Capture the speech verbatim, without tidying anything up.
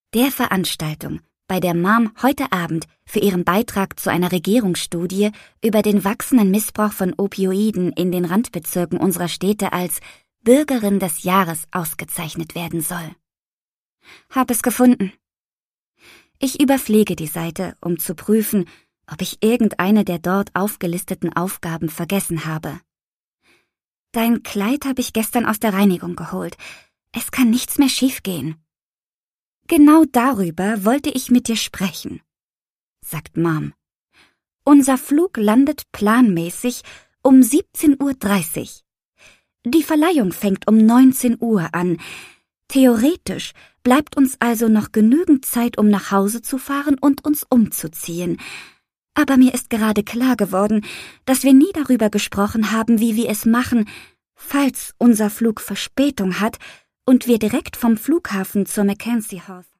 Der Veranstaltung, bei der Mom heute Abend für ihren Beitrag zu einer Regierungsstudie über den wachsenden Missbrauch von Opioiden in den Randbezirken unserer Städte als Bürgerin des Jahres ausgezeichnet werden soll. Hab es gefunden. Ich überfliege die Seite, um zu prüfen, ob ich irgendeine der dort aufgelisteten Aufgaben vergessen habe. Dein Kleid habe ich gestern aus der Reinigung geholt. Es kann nichts mehr schiefgehen. Genau darüber wollte ich mit dir sprechen, sagt Mom. Unser Flug landet planmäßig um siebzehn Uhr dreißig. Die Verleihung fängt um neunzehn Uhr an. Theoretisch bleibt uns also noch genügend Zeit, um nach Hause zu fahren und uns umzuziehen. Aber mir ist gerade klar geworden, dass wir nie darüber gesprochen haben, wie wir es machen, falls unser Flug Verspätung hat und wir direkt vom Flughafen zur Mackenzie Hall